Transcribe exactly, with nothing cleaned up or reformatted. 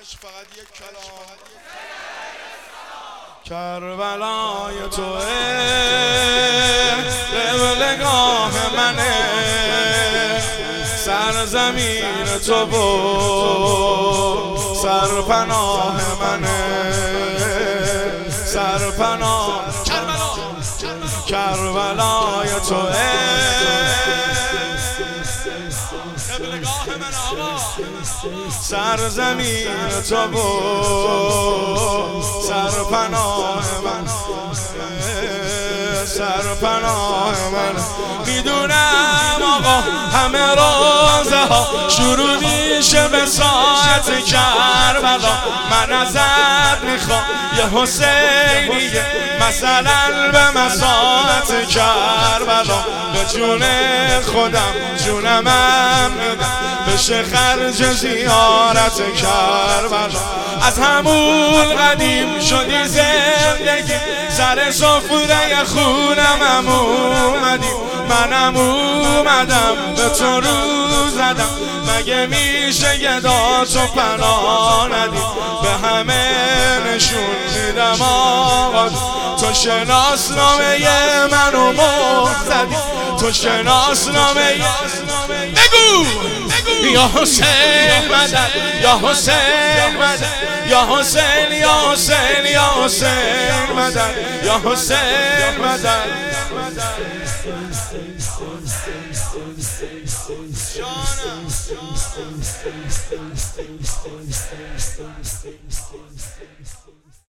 فقط یک کلام کربلای توه قبلگاه منه سرزمین تو بود سرپناه منه سرپناه کربلا کربلای توه قبلگاه من آقا سرزمین تو بود سرپناه من سرپناه من میدونم آقا همه روزه ها شروع میشه به ساعت کربلا من ازت میخوام یه حسینیه مثلا به مساعت کربلا به جون خودم جونمم میدم بشه خرج زیارت کربلا از همون قدیم شدی زندگی سر سفره خونم اومدی منم اومدم به تو رو زدم مگه میشه یه داتو پناه ندی به همه نشون میدم آقا تو شناسنامه منو مرد زدی تو شناسنامه بگو یا حسین مدد یا حسین مدد یا حسین یا حسین یا حسین مدد یا حسین مدد جانم